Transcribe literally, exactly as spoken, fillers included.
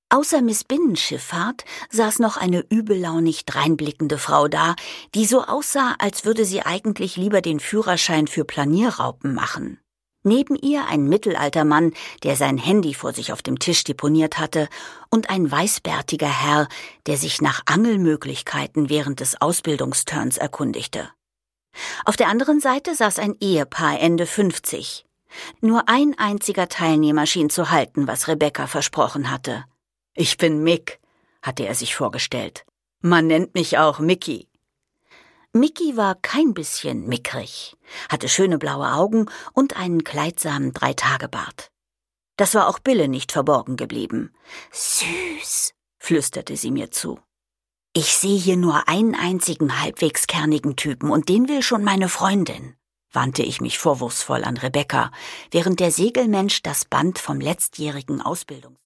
Außer Miss Binnenschifffahrt saß noch eine übellaunig dreinblickende Frau da, die so aussah, als würde sie eigentlich lieber den Führerschein für Planierraupen machen. Neben ihr ein mittelalter Mann, der sein Handy vor sich auf dem Tisch deponiert hatte, und ein weißbärtiger Herr, der sich nach Angelmöglichkeiten während des Ausbildungsturns erkundigte. Auf der anderen Seite saß ein Ehepaar Ende fünfzig. Nur ein einziger Teilnehmer schien zu halten, was Rebecca versprochen hatte. »Ich bin Mick«, hatte er sich vorgestellt. »Man nennt mich auch Mickey.« Mickey war kein bisschen mickrig, hatte schöne blaue Augen und einen kleidsamen Dreitagebart. Das war auch Bille nicht verborgen geblieben. »Süß«, flüsterte sie mir zu. »Ich sehe hier nur einen einzigen halbwegs kernigen Typen und den will schon meine Freundin«, wandte ich mich vorwurfsvoll an Rebecca, während der Segelmensch das Band vom letztjährigen Ausbildungs